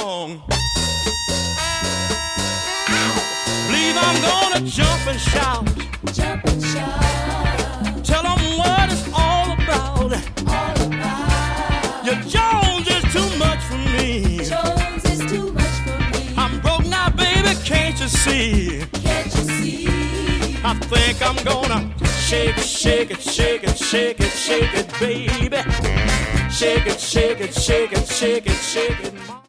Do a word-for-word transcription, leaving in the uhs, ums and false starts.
wrong. Believe I'm gonna jump and shout. Jump and shout. Tell them what it's all about. All about. Your Jones is too much for me. Jones is too much for me. I'm broke now, baby, can't you see? Can't you see? I think I'm gonna shake it, shake it, shake it, shake it, shake it, baby. Shake it, shake it, shake it, shake it, shake it.